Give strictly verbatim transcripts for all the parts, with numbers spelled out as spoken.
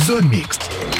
زون ميكس.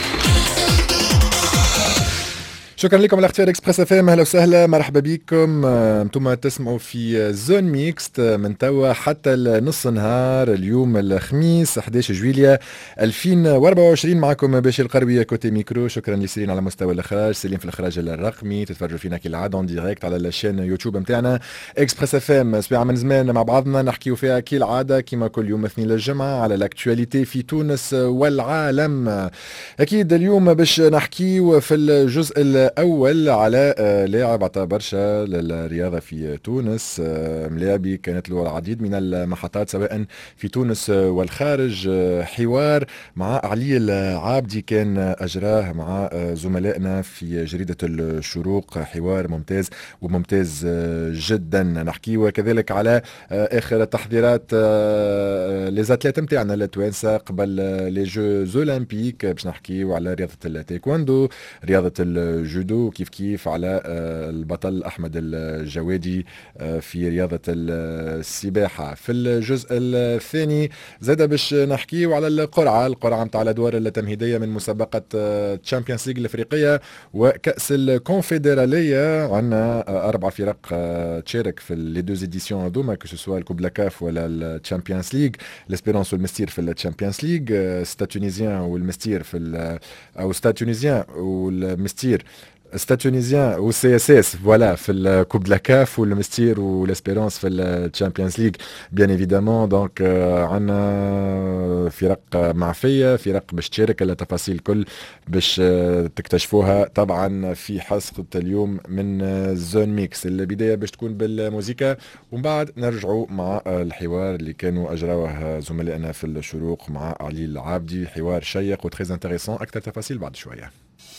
شكرا لكم على اختيار اكسبريس اف ام. اهلا وسهلا، مرحبا بكم. انتم تسمعوا في زون ميكست من توا حتى نص نهار اليوم الخميس احد عشر جويلية ألفين وأربعة وعشرين. معكم باشي القروية كوتي ميكرو. شكرا لسيرين على مستوى الاخراج، سيرين في الاخراج الرقمي. تتفرجوا فينا كالعاده اون ديريكت على الشين يوتيوب نتاعنا اكسبريس اف ام. سبيعه من زمان مع بعضنا نحكيو فيها كالعاده كما كل يوم اثنين للجمعه على الاكtualité في تونس والعالم. اكيد اليوم باش نحكيو في الجزء الاول على لاعب عطى برشا للرياضه في تونس، ملاعبي كانت له العديد من المحطات سواء في تونس والخارج. حوار مع علي العابدي كان اجراه مع زملائنا في جريده الشروق، حوار ممتاز وممتاز جدا. نحكيو كذلك على اخر التحضيرات ليزاتليت نتاعنا التوانسه قبل لي جوز اولمبيك، باش نحكيو على رياضه التايكواندو، رياضه الجودو، كيف كيف على البطل احمد الجوادي في رياضه السباحه. في الجزء الثاني زاد باش نحكيو على القرعه القرعه نتاع الادوار التمهيديه من مسابقه تشامبيونز ليغ الافريقيه وكاس الكونفدراليه. عندنا اربع فرق تشارك في لي دوز اديسيون هذوما، كو سوا الكوب لاكاف ولا التشامبيونز ليغ. ليسبيرونس والمستير في التشامبيونز ليغ، ستاد تونيزيان والمستير في او ستاد تونيزيان والمستير ستاد تونيزيان والسي اس اس فوالا في الكوب دو لاكاف، والمستير والاسبيرونس في الشامبيونز ليغ بيان ايفيدامون. دونك عندنا فرق معفيه، فرق باش تشارك. التفاصيل الكل باش تكتشفوها طبعا في حلقه اليوم من زون ميكس. البدايه باش تكون بالموسيقى ومن بعد نرجعوا مع الحوار اللي كانوا اجراوه زملائنا في الشروق مع علي العابدي. حوار شيق وتريز انتريسون. اكثر تفاصيل بعد شويه.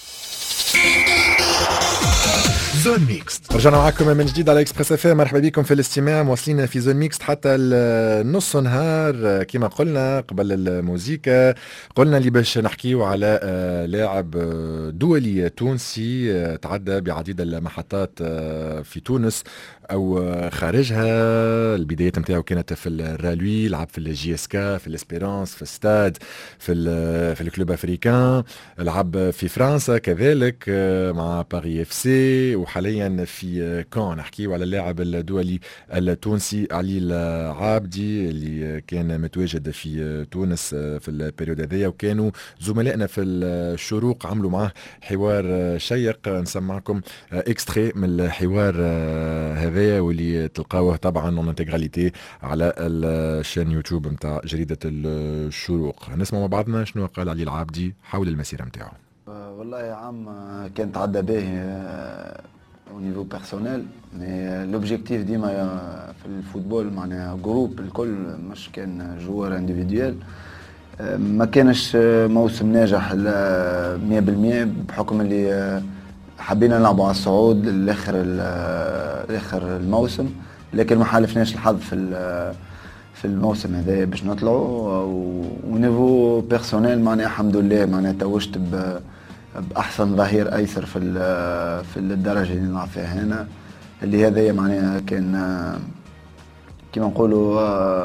زون ميكست. رجعنا معكم من جديد على اكسبريس اف ام. مرحبا بكم في الاستماع. مواصلين في زون ميكست حتى النص نهار كما قلنا قبل الموسيقى. قلنا اللي باش نحكيو على لاعب دولي تونسي تعدى بعديد المحطات في تونس او خارجها. البدايه نتاعو كانت في الرالوي، لعب في الجي اس كا، في الاسبيرونس، في الستاد، في في الكلوب افريكان، لعب في فرنسا كذلك مع باري اف سي، وحاليا في كان. نحكيو على اللاعب الدولي التونسي علي العابدي اللي كان متواجد في تونس في البريود هذيا، وكانوا زملائنا في الشروق عملوا معه حوار شيق. نسمعكم اكستري من الحوار هذا واللي تلقاوه طبعا اون انتغراليتي على الشان يوتيوب نتاع جريده الشروق. نسمع مع بعضنا شنو قال علي العابدي حول المسيره نتاعو. والله يا عام كان تعدى باهي او نيفو بيرسونيل، مي لوبجيكتيف ديما في الفوتبول معناها جروب الكل، مش كان جوار انديفيديوال. ما كانش موسم ناجح مية بالمية بحكم اللي حبينا نلعبوا على الصعود لاخر لاخر الموسم، لكن ما حالفناش الحظ في في الموسم هذا باش نطلعوا. ونيفو بيرسونيل معناها الحمد لله معناها توجت باحسن ظهير ايسر في في الدرجه اللي نلعب فيها هنا، اللي هذا معناها كان كما نقولوا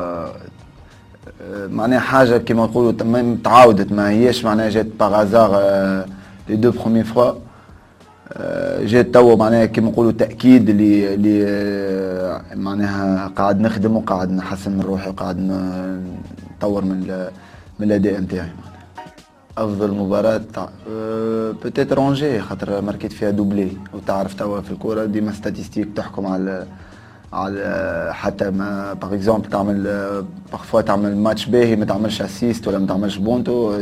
معناها حاجه كما نقولوا تعاودت، ما هيش معناها جات باغازار لي دو بروميي فوا، جات توا معناها كما نقولوا تاكيد اللي اللي معناها قاعد نخدم وقاعد نحسن من روحي وقاعد نطور من من الاداء نتاعي. افضل مباراه بوتيت رونجي خاطر ماركيت فيها دوبلي، وتعرف توا في الكوره ديما ستاتيستيك تحكم على على حتى ما باغ اكزومبل تعمل بارفوا تعمل ماتش باهي ما تعملش اسيست ولا ما تعملش بونتو،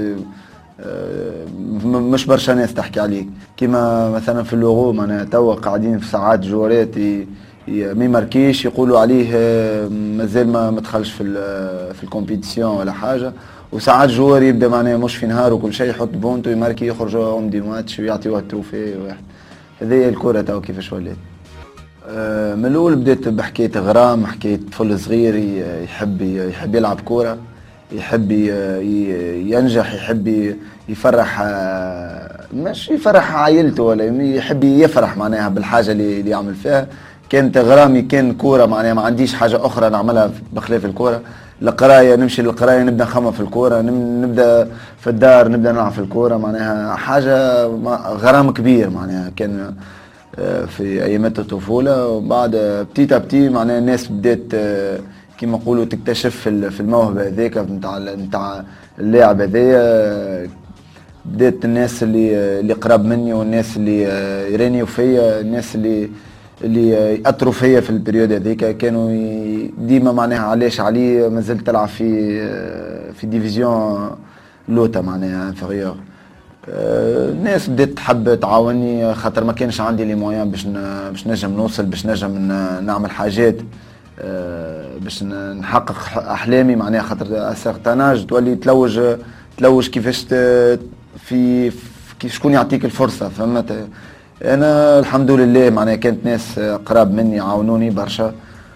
مش برشا ناس تحكي عليك. كيما مثلا في اللوغو معناها توا قاعدين في ساعات جوارات ما يماركيش يقولوا عليه مازال ما مدخلش في في الكومبيتيسيون ولا حاجه، وساعات جوار يبدا معناها مش في نهار وكل شيء يحط بونتو يماركي يخرج اون دي ماتش ويعطيوه التروفي واحد. هذه الكره توا كيفاش ولات. من الاول بديت بحكايه غرام، حكايه طفل صغير يحب يحب يلعب كوره، يحب ينجح، يحب يفرح، مش يفرح عائلته ولا يحب يفرح معناها بالحاجه اللي يعمل فيها. كانت غرامي كان كوره معناها ما عنديش حاجه اخرى نعملها بخلاف الكوره، القرايه، نمشي للقرايه نبدا نخمم في الكوره، نبدا في الدار نبدا نلعب في الكوره، معناها حاجه غرام كبير معناها كان في ايامات الطفوله. وبعد بتيتا بتي معناها الناس بدات كيما نقولوا تكتشف في الموهبه هذيك نتاع نتاع اللاعب هذايا. بدات الناس اللي اللي قراب مني والناس اللي يرانيوا فيا، الناس اللي اللي ياثروا فيا في البريود هذيك كانوا ديما معناها علاش علي مازلت تلعب في في ديفيزيون لوتا معناها انفيريور. الناس بدات تحب تعاوني خاطر ما كانش عندي لي مويان باش باش نجم نوصل، باش نجم نعمل حاجات باش نحقق احلامي معناها. خاطر اسيغتاناج تولي تلوج تلوج كيفاش في كيف شكون يعطيك الفرصه، فهمت. انا الحمد لله معناها كانت ناس قراب مني عاونوني برشا،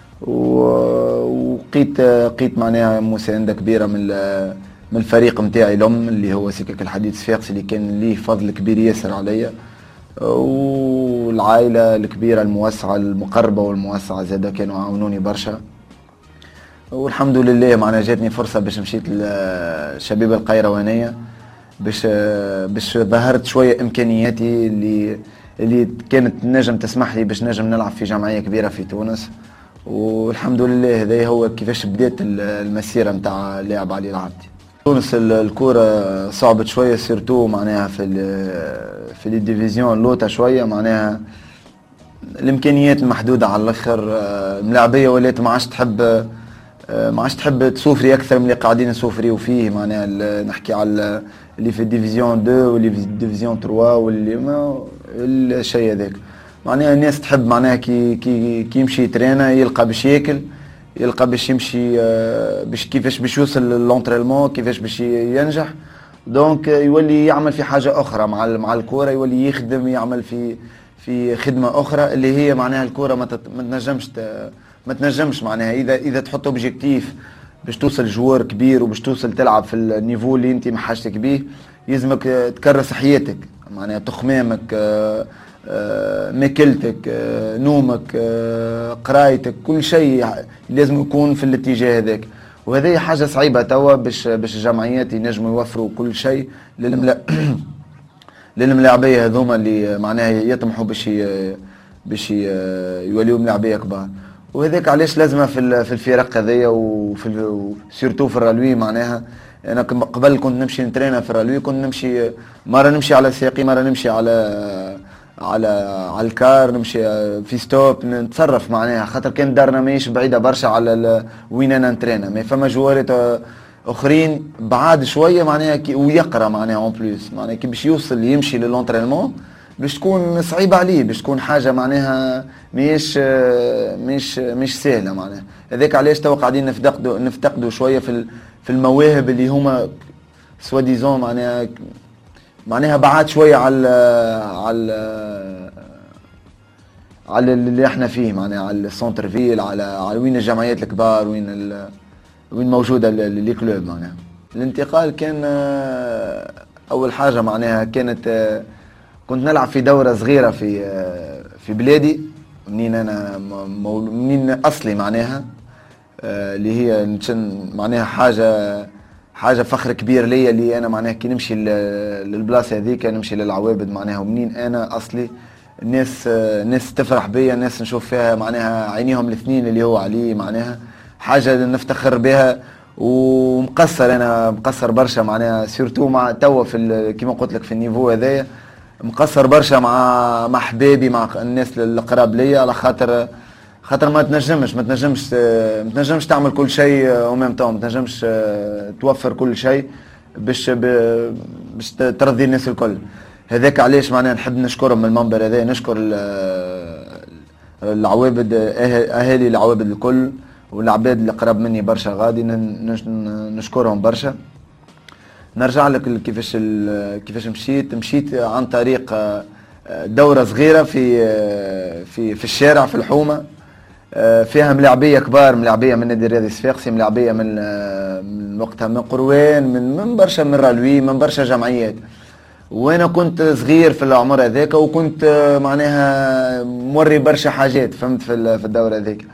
وقيت قيت معناها مسانده كبيره من من الفريق نتاعي الام اللي هو سكك الحديد صفاقسي اللي كان ليه فضل كبير ياسر عليا، والعائله الكبيره الموسعه المقربه والموسعه زاده كانوا عاونوني برشا. والحمد لله معناها جاتني فرصه باش مشيت للشبيبه القيروانيه، باش باش ظهرت شويه امكانياتي اللي اللي كانت نجم تسمح لي باش نجم نلعب في جمعيه كبيره في تونس. والحمد لله هذا هو كيفاش بدات المسيره نتاع اللاعب علي العبدي. تونس الكره صعبت شويه سيرتو معناها في في لي ديفيزيون لوتا شويه، معناها الامكانيات محدوده على الاخر. الملاعبيه ولات ما عادش تحب ما عادش تحب تسوفري اكثر من اللي قاعدين نسوفريو فيه، معناها نحكي على اللي في الديفيزيون اثنين واللي في الديفيزيون ثلاثة واللي ما الشيء هذاك. معناها الناس تحب معناها كي كي كي يمشي يترينا يلقى باش ياكل، يلقى باش يمشي باش كيفاش باش يوصل للونترينمون، كيفاش باش ينجح. دونك يولي يعمل في حاجه اخرى مع مع الكوره، يولي يخدم يعمل في في خدمه اخرى اللي هي معناها الكوره ما تنجمش ما تنجمش معناها اذا اذا تحط اوبجيكتيف باش توصل جوار كبير وباش توصل تلعب في النيفو اللي انت محاجتك بيه، يلزمك تكرس حياتك معناها تخمامك، آآ آآ ماكلتك، آآ نومك، آآ قرايتك، كل شيء لازم يكون في الاتجاه هذاك. وهذه حاجه صعيبه توا باش باش الجمعيات ينجموا يوفروا كل شيء للملا للملاعبيه هذوما اللي معناها يطمحوا باش باش يوليوا ملاعبيه كبار. وهذاك علاش لازمه في في الفرق هذيا وفي سيرتو في الرالوي. معناها انا قبل كنت نمشي نترينا في الرالوي، كنت نمشي مره نمشي على ساقي، مره نمشي على على على الكار، نمشي في ستوب نتصرف معناها، خاطر كان دارنا ماهيش بعيده برشا على وين انا نترينا. ما فما جوارات اخرين بعاد شويه معناها ويقرا معناها اون بلوس، معناها كي باش يوصل يمشي للونترينمون باش تكون صعيبه عليه، باش تكون حاجه معناها مش مش مش سهله معناها. هذاك علاش تو قاعدين نفتقدوا نفتقدوا شويه في في المواهب اللي هما سوا ديزون معناها معناها بعاد شويه على على على اللي احنا فيه معناها على السونتر فيل، على على وين الجمعيات الكبار، وين وين موجوده لي كلوب معناها. الانتقال كان اول حاجه معناها كانت كنت نلعب في دوره صغيره في في بلادي منين انا منين اصلي معناها، اللي هي معناها حاجه حاجه فخر كبير ليا اللي انا معناها كي نمشي للبلاصه هذيك نمشي للعوابد معناها ومنين انا اصلي. الناس الناس تفرح بيا، الناس نشوف فيها معناها عينيهم الاثنين اللي هو عليه، معناها حاجه نفتخر بها. ومقصر انا مقصر برشا معناها سيرتو مع توا في كيما قلت لك في النيفو هذايا، مقصر برشا مع مع احبابي مع الناس القراب ليا، على خاطر خاطر ما تنجمش ما تنجمش ما تنجمش تعمل كل شيء او ميم طون، ما تنجمش توفر كل شيء باش باش ترضي الناس الكل. هذاك علاش معناها نحب نشكرهم من المنبر هذا، نشكر العوابد اهالي العوابد الكل والعباد اللي قراب مني برشا، غادي نشكرهم برشا. نرجع لك كيفاش كيفاش مشيت مشيت عن طريق دوره صغيره في في في الشارع في الحومه، فيها ملاعبيه كبار، ملاعبيه من النادي الرياضي الصفاقسي، ملاعبيه من من وقتها من قروان، من من برشا من رالوي، من برشا جمعيات. وانا كنت صغير في العمر هذاك، وكنت معناها موري برشا حاجات فهمت في في الدوره هذيك.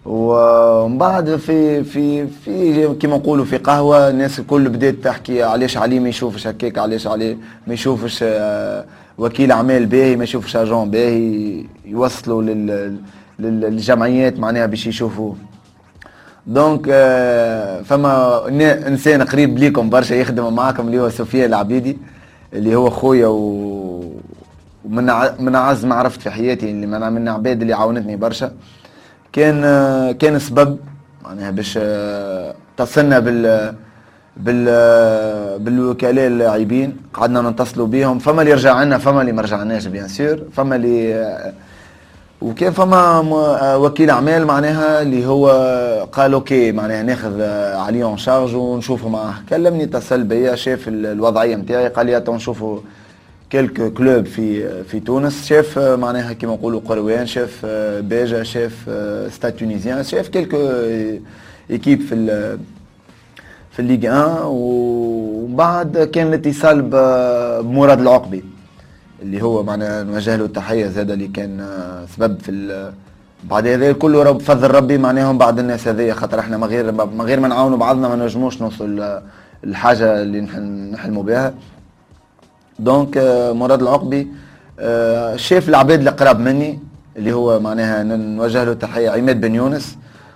ومن بعد في في في كيما نقولوا في قهوه الناس الكل بدات تحكي علاش عليه ما يشوفش هكاك، علاش عليه ما يشوفش وكيل اعمال باهي، ما يشوفش اجون باهي، يوصلوا لل للجمعيات معناها باش يشوفوه. دونك فما انسان قريب ليكم برشا يخدم معاكم اللي هو سفيان العبيدي، اللي هو خويا و ومن من اعز ما عرفت في حياتي، اللي من من عباد اللي عاونتني برشا. كان كان سبب معناها باش اتصلنا بال بال بالوكلاء اللاعبين، قعدنا نتصلوا بهم، فما اللي رجع لنا فما اللي ما رجعناش بيان سور، فما اللي وكان فما وكيل اعمال معناها اللي هو قال اوكي معناها ناخذ عليه اون شارج ونشوفوا معاه. كلمني اتصل بيا شاف الوضعيه نتاعي، قال لي تو نشوفوا كلكو كلوب في في تونس، شاف معناها كيما نقولوا قروان، شاف باجا، شاف ستاد تونيزيان، شاف كلكو ايكيب في في الليغ واحد. ومن بعد كان الاتصال بمراد العقبي اللي هو معناها نوجه له التحيه زاد، اللي كان سبب في بعد هذا كله رب فضل ربي معناهم بعد الناس هذيا، خاطر احنا من غير من غير ما نعاونوا بعضنا ما نجموش نوصل الحاجه اللي نحلموا بها. دونك مراد العقبي شاف العباد اللي قراب مني اللي هو معناها نوجه له تحيه عماد بن يونس،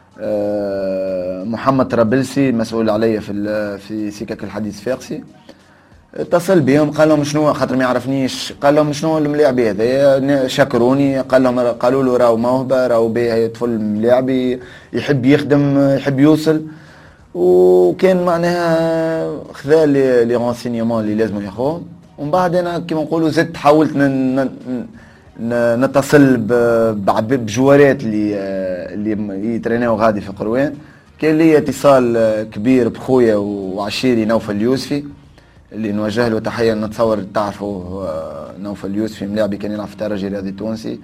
محمد طرابلسي مسؤول عليا في في سكك الحديث فاقسي. اتصل بهم قال لهم شنو، خاطر ما يعرفنيش، قال لهم شنو الملاعب هذا، شكروني، قال لهم قالوا له راهو موهبه، راهو باهي طفل ملاعبي يحب يخدم يحب يوصل. وكان معناها خذا لي رونسينيمون اللي لازم ياخذهم. ومن بعد انا كيما نقولوا زدت حاولت نتصل بجوارات اللي اللي يتريناو غادي في قروان. كان لي اتصال كبير بخويا وعشيري نوفل اليوسفي اللي نوجه له تحيه، نتصور تعرفوا نوفل اليوسفي ملاعبي كان يلعب في الترجي الرياضي التونسي.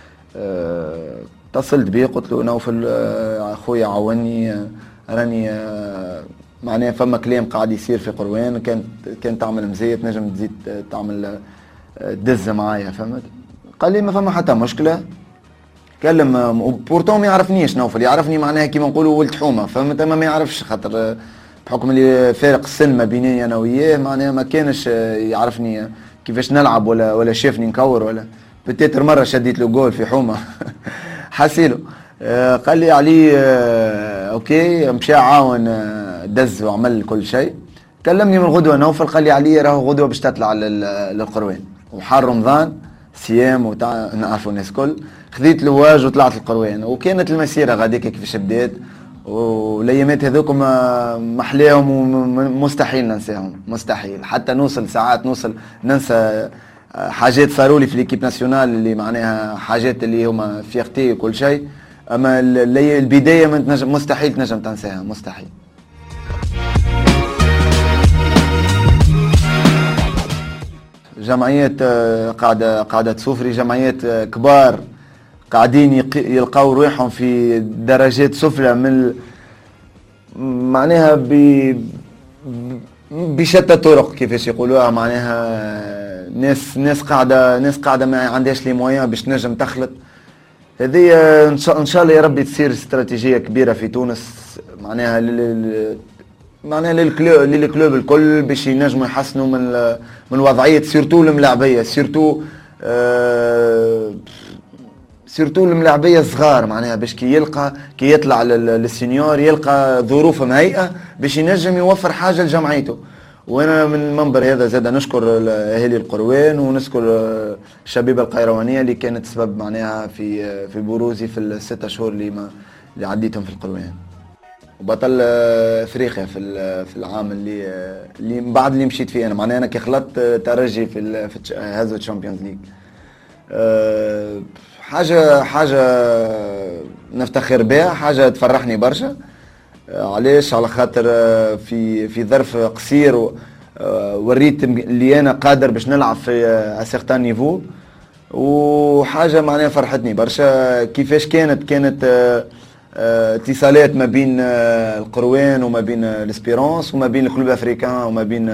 اتصلت بيه قلت له نوفل اخويا عاوني، راني معناها فما كلام قاعد يصير في قروان، كانت كانت تعمل مزيه تنجم تزيد تعمل دز معايا فهمت. قال لي ما فما حتى مشكله، كلم بورتون ما يعرفنيش نوفل، يعرفني معناها كيما نقولوا ولد حومه فهمت، اما ما يعرفش خاطر بحكم اللي فارق السن ما بيني انا وياه معناها ما كانش يعرفني كيفاش نلعب ولا ولا شافني نكور ولا بتيتر مره شديت له جول في حومه حاسيله. آه قال لي علي آه اوكي، مشى عاون آه دز وعمل كل شيء. كلمني من غدوه نوفل قال لي علي راهو غدوه باش تطلع للقروان وحار رمضان صيام وتاع نعرفوا الناس كل، خذيت الواج وطلعت القروان. وكانت المسيره غاديك كيفاش بدات، والايامات هذوك محلاهم ومستحيل ننساهم، مستحيل حتى نوصل ساعات نوصل ننسى حاجات صاروا لي في ليكيب ناسيونال اللي معناها حاجات اللي هما فيغتي وكل شيء، اما البدايه ما تنجم مستحيل تنجم تنساها مستحيل. جمعيات قاعده قاعده تسوفري، جمعيات كبار قاعدين يلقاو روحهم في درجات سفلى من معناها ب بشتى الطرق كيفاش يقولوها، معناها ناس ناس قاعده ناس قاعده ما عندهاش لي مويان باش تنجم تخلط. هذه ان شاء ان شاء الله يا ربي تصير استراتيجيه كبيره في تونس معناها لل معناها للكلوب للكلوب الكل باش ينجموا يحسنوا من من وضعيه سيرتو الملاعبيه، سيرتو آه سيرتو الملاعبيه الصغار معناها باش كي يلقى كي يطلع للسينيور يلقى ظروف مهيئه باش ينجم يوفر حاجه لجمعيته. وانا من المنبر هذا زاد نشكر اهالي القروان ونشكر الشبيبه القيروانيه اللي كانت سبب معناها في في بروزي في الستة شهور اللي ما اللي عديتهم في القروان. وبطل افريقيا في في العام اللي اللي من بعد اللي مشيت فيه انا معناها انا كي خلطت ترجي في في هذا الشامبيونز ليج. أه حاجه حاجه نفتخر بها، حاجه تفرحني برشا. علاش؟ على خاطر في في ظرف قصير وريت اللي انا قادر باش نلعب في اسيغتان نيفو، وحاجه معناها فرحتني برشا. كيفاش كانت كانت اتصالات ما بين القروان وما بين الاسبيرونس وما بين الكلوب افريكان وما بين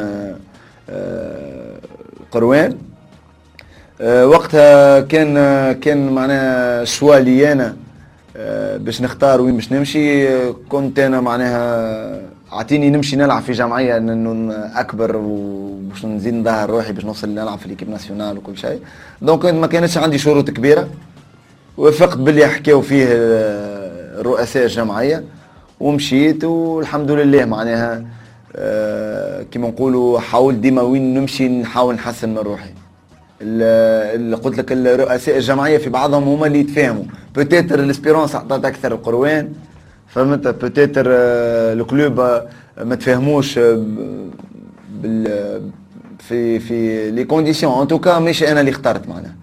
القروان. وقتها كان كان معناها شوا لي انا باش نختار وين باش نمشي، كنت انا معناها اعطيني نمشي نلعب في جمعيه انه اكبر وباش نزيد نظهر روحي باش نوصل نلعب في ليكيب ناسيونال وكل شيء. دونك ما كانتش عندي شروط كبيره، وافقت باللي حكاو فيه رؤساء الجمعيه ومشيت والحمد لله. معناها كيما نقولوا حاولت ديما وين نمشي نحاول نحسن من روحي. اللي قلت لك الرؤساء الجمعيه في بعضهم هما اللي يتفاهموا، بوتيتر الاسبيرونس عطات اكثر القروان، فهمت؟ بوتيتر الكلوب ما تفهموش بال في في لي كونديسيون. ان توكا مش انا اللي اخترت معناها.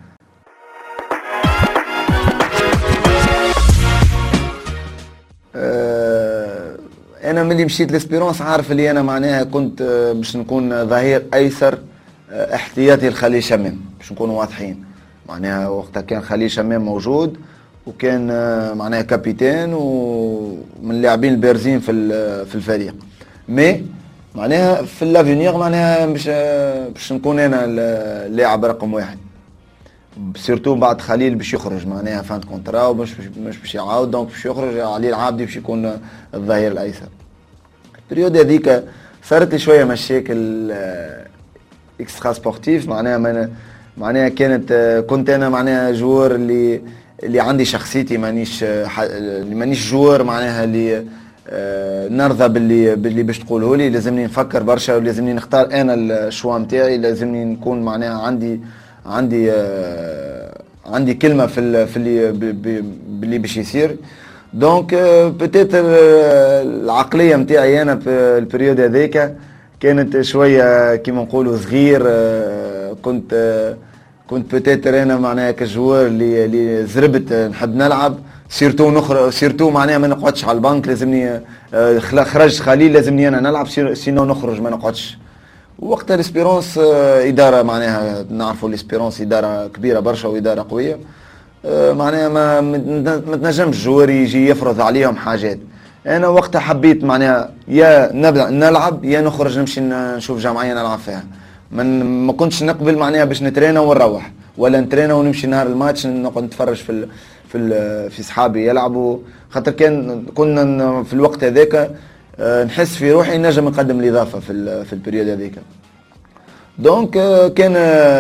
انا ملي مشيت لاسبيرونس عارف اللي انا معناها كنت باش نكون ظهير ايسر احتياطي الخليل شمام، باش نكونوا واضحين. معناها وقتها كان خليل شمام موجود وكان معناها كابيتان ومن اللاعبين البارزين في في الفريق، مي معناها في لافينيغ معناها باش باش نكون انا اللاعب رقم واحد، سيرتو بعد خليل باش يخرج معناها فانت كونترا ومش مش باش يعاود، دونك باش يخرج علي العابدي باش يكون الظهير الايسر. البريود هذيك صارت لي شويه مشاكل اكسترا سبورتيف، معناها معناها كانت كنت انا معناها جوار اللي اللي عندي شخصيتي، مانيش اللي مانيش جوار معناها اللي نرضى باللي باللي باش تقوله لي. لازمني نفكر برشا ولازمني نختار انا الشوا نتاعي، لازمني نكون معناها عندي عندي عندي كلمه في في اللي باللي باش يصير. دونك بوتيتر العقليه نتاعي انا في البريود هذيك كانت شويه كيما نقولوا صغير. كنت كنت بوتيتر انا معناها كجوار اللي اللي زربت نحب نلعب، سيرتو نخرج سيرتو معناها ما نقعدش على البنك، لازمني خرج خليل لازمني انا نلعب سينو نخرج ما نقعدش. وقتها الاسبيرونس اداره معناها نعرفوا الاسبيرونس اداره كبيره برشا واداره قويه، معناها ما ما تنجمش جوار يجي يفرض عليهم حاجات. انا وقتها حبيت معناها يا نلعب يا نخرج نمشي نشوف جمعيه نلعب فيها. من ما كنتش نقبل معناها باش نترينا ونروح، ولا نترينا ونمشي نهار الماتش نقعد نتفرج في ال في ال في صحابي يلعبوا، خاطر كان كنا في الوقت هذاك نحس في روحي نجم نقدم الاضافه في في البريود هذيك. دونك كان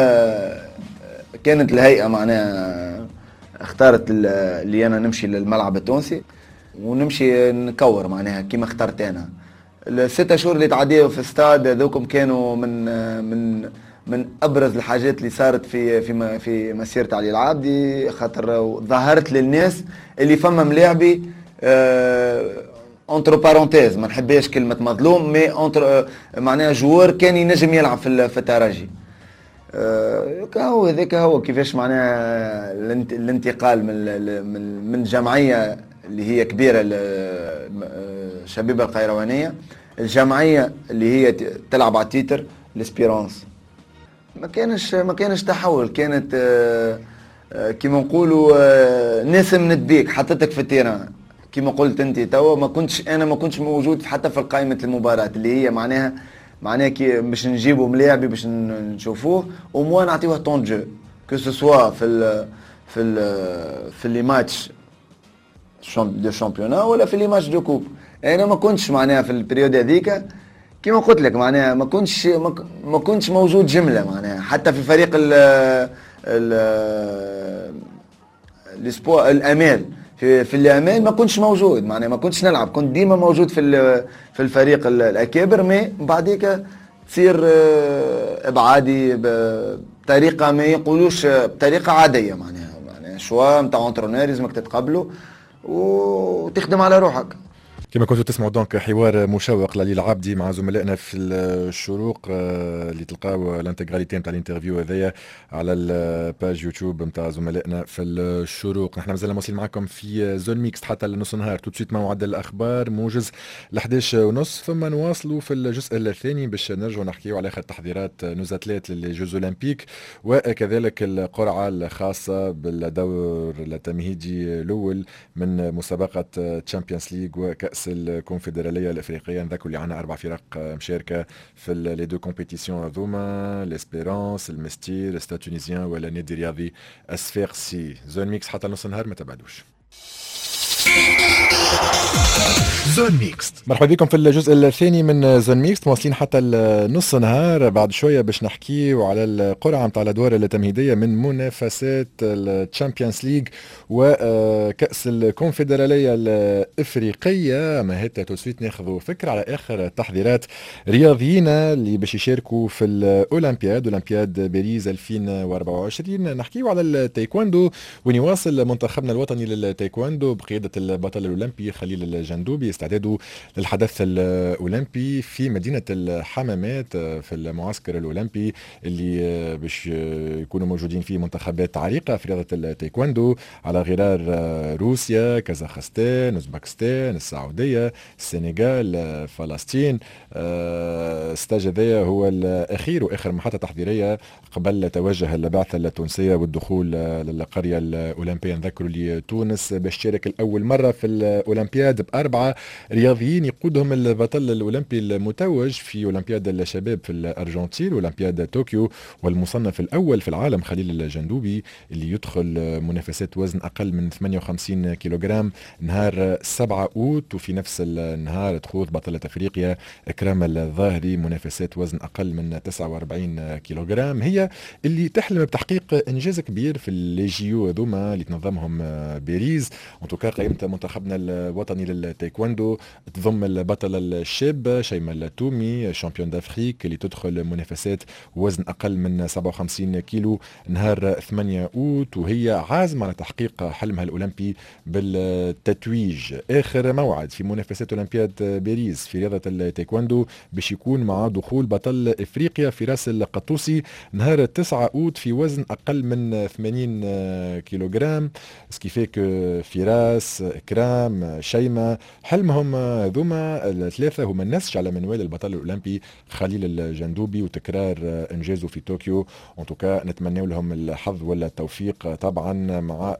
كانت الهيئه معناها اختارت اللي انا نمشي للملعب التونسي ونمشي نكور معناها كيما اخترت انا. الستة شهور اللي تعديوا في استاد هذوكم كانوا من من من ابرز الحاجات اللي صارت في في في مسيرة علي العابدي، خاطر ظهرت للناس اللي فما ملاعبي اونتر بارونتيز، ما نحبهاش كلمه مظلوم، مي اونتر معناها جوار كان ينجم يلعب في في الترجي. هو هذاك هو كيفاش معناها الانتقال من من جمعيه اللي هي كبيره الشبيبه القيروانيه، الجمعيه اللي هي تلعب على التيتر الاسبيرونس. ما كانش ما كانش تحول، كانت كيما نقولوا ناس من بيك حطتك في التيران كيما قلت انت توا. ما كنتش انا ما كنتش موجود حتى في قائمه المباراه اللي هي معناها معناها كي باش نجيبوا ملاعبي باش نشوفوه وموا نعطيوه طون جو كو سو سوا في ال في ال في لي ماتش دو شامبيونا ولا في لي ماتش دو كوب. انا ما كنتش معناها في البريود هذيك كيما قلت لك معناها ما كنتش ما كنتش موجود جمله معناها حتى في فريق ال ال الاسبوع الامال في في الامال ما كنتش موجود معناها ما كنتش نلعب، كنت ديما موجود في في الفريق الاكابر. مي بعديك تصير ابعادي بطريقه ما يقولوش بطريقه عاديه معناها معناها شوا نتاع اونترونور لازمك تتقبله وتخدم على روحك. كما كنتوا تسمعوا دونك حوار مشوق لعلي العابدي مع زملائنا في الشروق اللي تلقاو الانتغراليتي نتاع الانترفيو هذايا على الباج يوتيوب نتاع زملائنا في الشروق. نحن مازلنا موصلين معكم في زون ميكس حتى لنص نهار. تو تسويت مع معدل الاخبار موجز ل احداش ونص، ثم نواصلوا في الجزء الثاني باش نرجعوا نحكيوا على اخر تحضيرات نوزاتليت للجوز اولمبيك وكذلك القرعه الخاصه بالدور التمهيدي الاول من مسابقه تشامبيونز ليج وكاس الكونفدراليه الافريقيه. نذكر اللي عندنا اربع فرق مشاركه في لي دو كومبيتيسيون هذوما، ليسبيرونس، المستير، ستاد تونيزيان ولا نادي رياضي الصفاقسي. زون ميكس حتى نص النهار ما تبعدوش. زون ميكست. مرحبا بكم في الجزء الثاني من زون ميكست، مواصلين حتى نص نهار. بعد شويه باش نحكي على القرعه نتاع الادوار التمهيديه من منافسات الشامبيونز ليج وكاس الكونفدراليه الافريقيه. ما هتا توسويت ناخذوا فكره على اخر التحضيرات رياضيين اللي باش يشاركوا في الاولمبياد اولمبياد باريس ألفين وأربعة وعشرين. نحكيو على التايكواندو وين يواصل منتخبنا الوطني للتايكواندو بقياده البطل الاولمبي خليل الجندوبي استعداده للحدث الأولمبي في مدينة الحمامات في المعسكر الأولمبي اللي باش يكونوا موجودين فيه منتخبات عريقة في رياضة التايكواندو على غرار روسيا، كازاخستان، أوزبكستان، السعودية، السنغال، فلسطين. ستاج هذا هو الأخير وآخر محطة تحضيرية قبل توجه البعثة التونسية والدخول للقرية الأولمبية. نذكروا لتونس باش تشارك الأول مرة في الأولمبياد بأربعة رياضيين يقودهم البطل الأولمبي المتوج في أولمبياد الشباب في الأرجنتين وأولمبياد طوكيو والمصنف الأول في العالم خليل الجندوبي اللي يدخل منافسات وزن أقل من ثمانية وخمسين كيلوغرام نهار سبعة أوت. وفي نفس النهار تخوض بطلة أفريقيا إكرام الظاهري منافسات وزن أقل من تسعة وأربعين كيلوغرام، هي اللي تحلم بتحقيق إنجاز كبير في الليجيو ذوما اللي تنظمهم باريس. وتوكا قائمة منتخبنا الوطني للتايكواندو تضم البطل الشاب شيماء التومي شامبيون دافريك اللي تدخل منافسات وزن أقل من سبعة وخمسين كيلو نهار ثمانية أوت، وهي عازمة على تحقيق حلمها الأولمبي بالتتويج. آخر موعد في منافسات أولمبياد باريس في رياضة التايكواندو باش يكون مع دخول بطل إفريقيا فراس القطوسي نهار تسعة أوت في وزن أقل من ثمانين كيلوغرام. سكيفيك فراس، إكرام، شيماء حلمهم ذوما الثلاثة هما النسج على منوال البطل الأولمبي خليل الجندوبي وتكرار إنجازه في طوكيو. انتوكا نتمنى لهم الحظ والتوفيق طبعا مع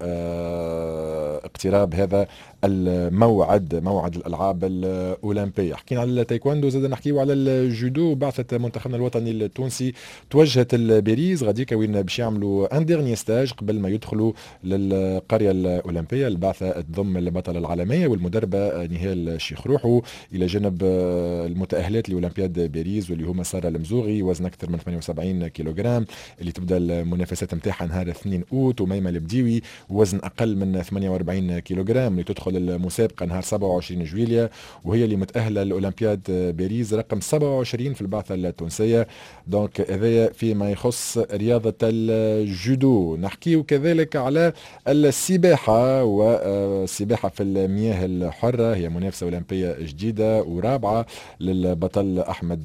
اقتراب هذا الموعد موعد الألعاب الأولمبية. حكينا على التايكواندو زاد نحكيو على الجودو. بعثة منتخبنا الوطني التونسي توجهت الباريس غاديكا وين باش يعملوا ان ديرني ستاج قبل ما يدخلوا للقرية الأولمبية. البعثة تضم البطلة العالمية والمدربة نهال شيخروحو إلى جانب المتأهلات لأولمبياد باريس واللي هما سارة المزوغي وزن أكثر من ثمانية وسبعين كيلوغرام اللي تبدأ المنافسات نتاعها نهار اثنين أوت، وميمة البديوي وزن أقل من ثمانية وأربعين كيلوغرام اللي تدخل المسابقة نهار سبعة وعشرين جويليا وهي اللي متأهلة لأولمبياد باريس رقم سبعة وعشرين في البعثة التونسية. دونك هذايا فيما يخص رياضة الجودو. نحكيو كذلك على السباحة، والسباحة في المياه الحرة هي منافسة أولمبية جديدة ورابعة للبطل أحمد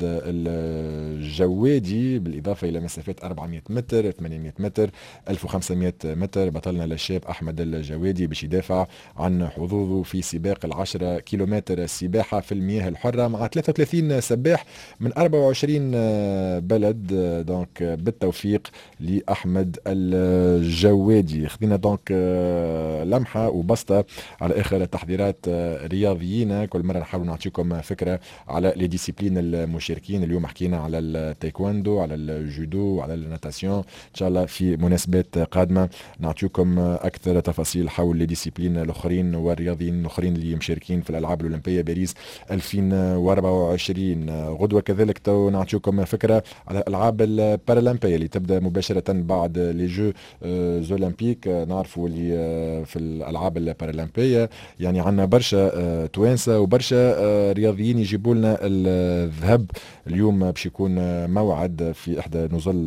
الجوادي بالإضافة إلى مسافات أربعمائة متر، ثمانمائة متر، ألف وخمسمائة متر. بطلنا الشاب أحمد الجوادي باش يدافع عن حظوظه في سباق العشرة كيلومتر سباحة في المياه الحرة مع ثلاثة وثلاثين سباح من أربعة وعشرين بلد. دونك بالتوفيق لأحمد الجوادي. خذينا دونك لمحة وبسطة على آخر التحضيرات رياضيين. كل مرة نحاول نعطيكم فكرة على لي ديسيبلين المشاركين. اليوم حكينا على التايكواندو، على الجودو، على الناتاسيون. إن شاء الله في مناسبات قادمة نعطيكم أكثر تفاصيل حول لي ديسيبلين الآخرين والرياضيين الآخرين اللي مشاركين في الألعاب الأولمبية باريس ألفين وأربعة وعشرين. غدوة كذلك تو نعطيكم فكرة على الألعاب البارالمبية اللي تبدأ مباشرة بعد لي جو أولمبيك. نعرفوا اللي في الألعاب البارالمبية يعني عندنا برشا توانسة وبرشا رياضيين يجيبوا لنا الذهب. اليوم باش يكون موعد في إحدى نزل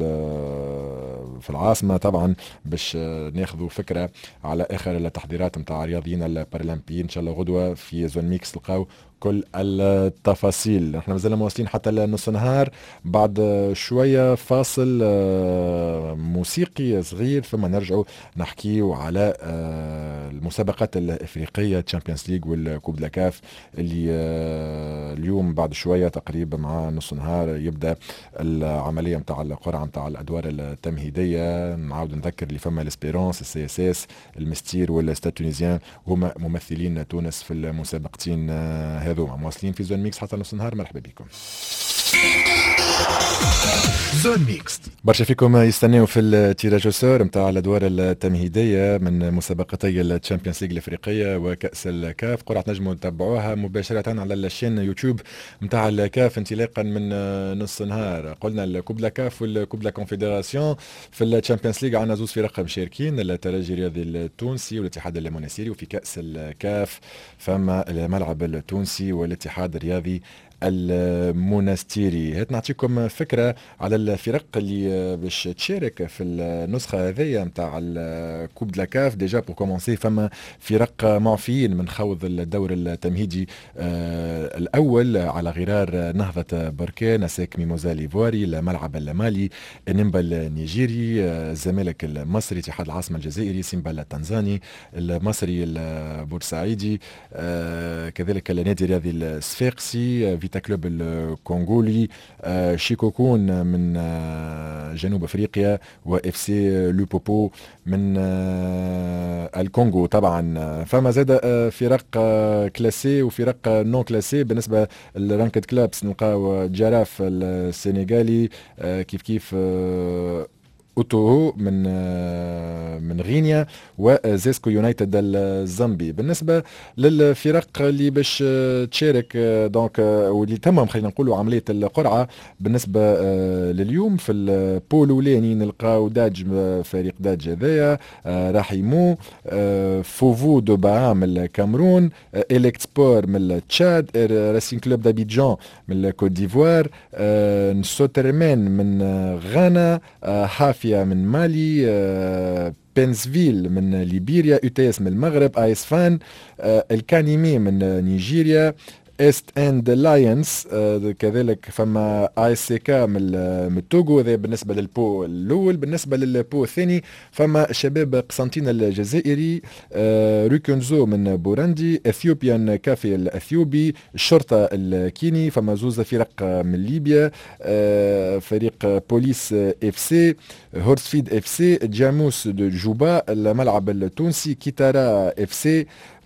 في العاصمة طبعا باش ناخذوا فكرة على آخر التحضيرات متاع رياضيين البارالمبيين. إن شاء الله غدوة في زون ميكس تلقاو كل التفاصيل. احنا مازلنا مواصلين حتى نص نهار. بعد شوية فاصل موسيقي صغير ثم نرجعوا نحكيو على المسابقات الافريقية تشامبيونز ليج والكوب لاكاف اللي اليوم بعد شوية تقريبا مع نص نهار يبدأ العملية متاع القرعة متاع الأدوار التمهيدية. نعاود نذكر اللي فما الاسبيرونس، السي اس اس، المستير والستاد تونيزيان هما ممثلين تونس في المسابقتين هذوما. مواصلين في زون ميكس حتى نص نهار. مرحبا بكم. زون ميكست. برشا فيكم يستناو في التيراج سور نتاع الادوار التمهيديه من مسابقتي الشامبيونز ليغ الافريقيه وكاس الكاف. قرعه نجموا تتبعوها مباشره على الشين يوتيوب نتاع الكاف انطلاقا من نص نهار. قلنا الكوبلا كاف والكوبلا كونفدراسيون. في الشامبيونز ليغ عندنا زوز فرق مشاركين، الترجي الرياضي التونسي والاتحاد الموناسيري، وفي كاس الكاف فما الملعب التونسي والاتحاد الرياضي المونستيري. هات نعطيكم فكرة على الفرق اللي باش تشارك في النسخة هذه متاع الكوب دلا كاف. ديجا بور كومونسي فما فرق معفيين من خوض الدور التمهيدي آه الأول على غرار نهضة بركان، أساك ميموزا ليفواري، الملعب المالي، نيمبا النيجيري، الزمالك المصري، اتحاد العاصمة الجزائري، سيمبا التنزاني، المصري البورسعيدي، آه كذلك النادي الرياضي الصفاقسي، فيتا كلوب الكونغولي، آه شيكوكون من آه جنوب افريقيا، واف سي لوبوبو من آه الكونغو. طبعا فما زاد آه فرق آه كلاسي وفرق آه نون كلاسي. بالنسبه للرانكد كلابس نلقاو جراف السنغالي، آه كيف كيف آه اوتوهو من من غينيا، وزيسكو يونايتد الزامبي. بالنسبه للفرق اللي باش تشارك دونك واللي تمام خلينا نقولوا عمليه القرعه بالنسبه لليوم، في البول الاولاني نلقاو داج فريق داج هذايا، راحيمو، فوفو دو باها من الكامرون، الكتسبور من تشاد، راسين كلوب دابيجان من الكوت ديفوار، سوترمان من غانا، حافي من مالي، آه، بنسفيل من ليبيريا، يوتيس من المغرب، ايس فان، آه، الكانيمي من نيجيريا، ايست اند لاينز، آه كذلك فما اي سي كا من التوغو. هذا بالنسبه للبو الاول. بالنسبه للبو الثاني فما شباب قسنطين الجزائري، آه روكنزو من بوراندي، اثيوبيان كافي الاثيوبي، الشرطه الكيني. فما زوز فرق من ليبيا، آه فريق بوليس اف سي، هورسفيد اف سي، جاموس دو جوبا، الملعب التونسي، كيتارا اف سي،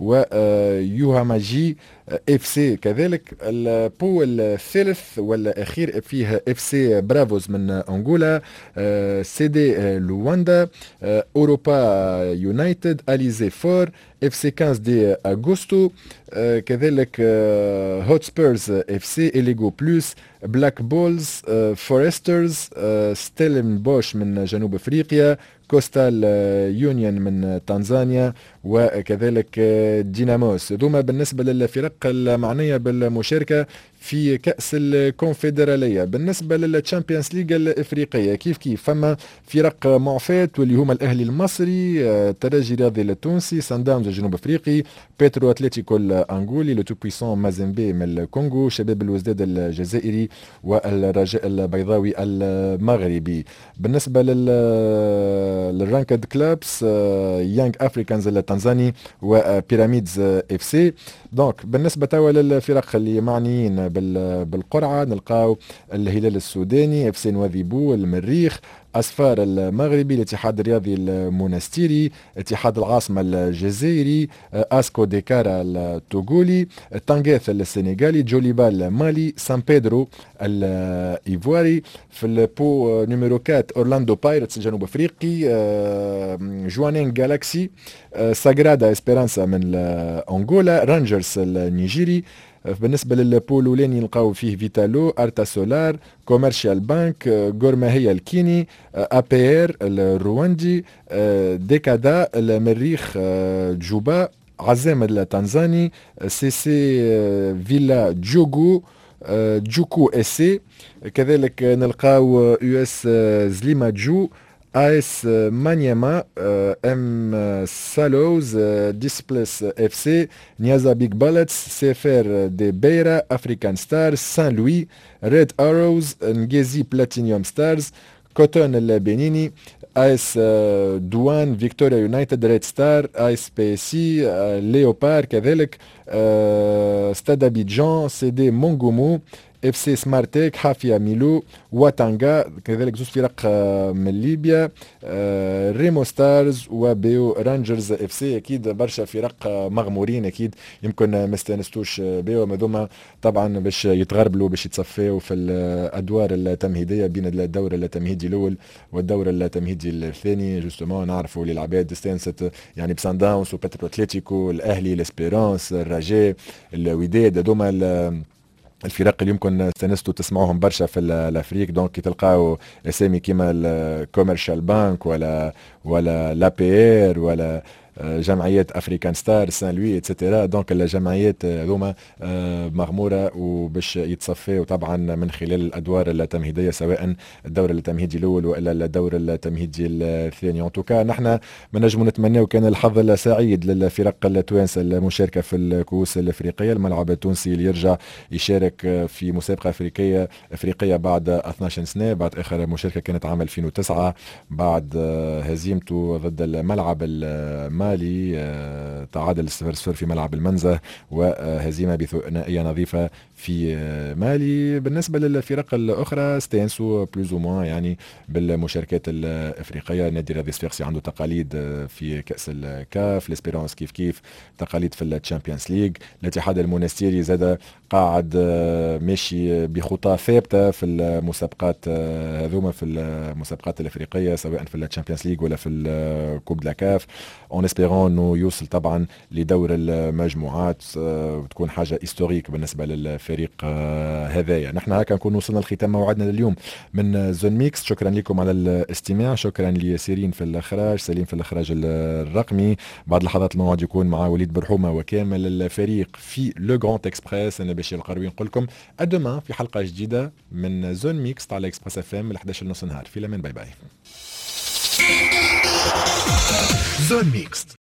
ويوهاماجي اف سي. كذلك البو الثالث والاخير فيه اف سي برافوز من انغولا، سي دي لواندا، اوروبا يونايتد، اليزي فور، اف سي خمسة دي اغوستو، كذلك هوت سبيرز اف سي، اليغو بلوس، بلاك بولز، فورسترز، ستيلن بوش من جنوب افريقيا، كوستال يونيون من تنزانيا، وكذلك ديناموس. ذوما بالنسبة للفرق المعنية بالمشاركة في كأس الكونفدرالية. بالنسبة للتشامبيونز ليغ الإفريقية كيف كيف فما فرق معفاة واللي هما الأهلي المصري، الترجي الرياضي التونسي، سان داونز الجنوب أفريقي، بيترو أتلتيكو الأنغولي، لو تو بويسون مازيمبي من الكونغو، شباب الوزداد الجزائري، والرجاء البيضاوي المغربي. بالنسبة لل للرانكد كلابس، يانج افريكانز التنزاني، وبيراميدز اف سي. دونك بالنسبه توا للفرق اللي معنيين بالقرعه نلقاو الهلال السوداني، اف سي نواذيبو، المريخ، أسفار المغربي، الاتحاد الرياضي المونستيري، اتحاد العاصمة الجزائري، أسكو ديكارا التوغولي، تانغيث السنغالي، جوليبا المالي، سان بيدرو الإيفواري. في البو نيميرو أربعة أورلاندو بايرتس الجنوب أفريقي، جوانين جالاكسي، ساغرادا إسبيرانسا من أنغولا، رانجرز النيجيري. بالنسبة للبول الأولاني نلقاو فيه فيتالو، أرتا سولار، كوميرشال بانك، غورماهيا الكيني، أبير الرواندي، ديكادا المريخ جوبا، عزام التنزاني، سي سي فيلا جوجو، جوكو اسي. كذلك نلقاو يو اس زليما جو، ايس مانياما، ام سالوز، ديسبلس اف سي، نيازا بيج بالتس، سيفر دي بيرا، افريكان ستارز، سان لوي، ريد اروز، نجيزي بلاتينيوم ستارز، كوتون البنيني، ايس دوان، فيكتوريا يونايتد، ريد ستار، ايس بي سي، ليوبار. كذلك ستاد ابيجان، سي دي مونغومو، اف سي سمارتيك، حافيا ميلو، واتانجا، كذلك زوج فرق من ليبيا، ريمو ستارز وبيو رانجرز اف سي. اكيد برشا فرق مغمورين، اكيد يمكن ما استانستوش بيو هذوما طبعا باش يتغربلوا باش يتصفيوا في الادوار التمهيديه بين الدور التمهيدي الاول والدور التمهيدي الثاني. جوستومون نعرفوا اللي العباد استانست يعني بسان داونس وبترو اتليتيكو، الاهلي، الاسبيرونس، الرجاء، الوداد، هذوما الفرق اللي يمكن استانستوا تسمعوهم برشا في الافريق. دونك كي تلقاو اسامي كيما الكوميرشال بانك ولا ولا لا بي ار ولا جمعيات افريكان ستار، سان لوي، اتسيتيرا. دونك الجمعيات هذوما مغموره وباش يتصفوا طبعا من خلال الادوار التمهيديه، سواء الدور التمهيدي الاول والا الدور التمهيدي الثاني. ان توكا نحن ما نجموا نتمناو كان الحظ السعيد للفرق التوانسه المشاركه في الكؤوس الافريقيه. الملعب التونسي اللي يرجع يشارك في مسابقه افريقيه افريقيه بعد اثناش سنه، بعد اخر مشاركه كانت عام ألفين وتسعة بعد هزيمته ضد الملعب المالي، تعادل صفر صفر في ملعب المنزه وهزيمه بثنائيه نظيفه في مالي. بالنسبه للفرق الاخرى استانسوا بلوز او يعني بالمشاركات الافريقيه. نادي رياضي صفاقسي عنده تقاليد في كاس الكاف، الاسبيرونس كيف كيف تقاليد في الشامبيونز ليج، الاتحاد المونستيري زاد قاعد ماشي بخطى ثابته في المسابقات هذوما، في المسابقات الافريقيه سواء في الشامبيونز ليج ولا في الكوب دلا كاف، اون اسبيرون انه يوصل طبعا لدور المجموعات، بتكون حاجه هيستوريك بالنسبه للفريق هذايا. نحن هكا نكون وصلنا لختام موعدنا اليوم من زون ميكس. شكرا لكم على الاستماع، شكرا لسيرين في الاخراج، سليم في الاخراج الرقمي. بعد لحظات الموعد يكون مع وليد برحومه وكامل الفريق في لو غراند اكسبريس. انا بشير القروي نقول لكم ادوما في حلقه جديده من زون ميكس على اكسبريس اف ام من احداش ونص نهار. في الامان، باي باي. زون ميكس.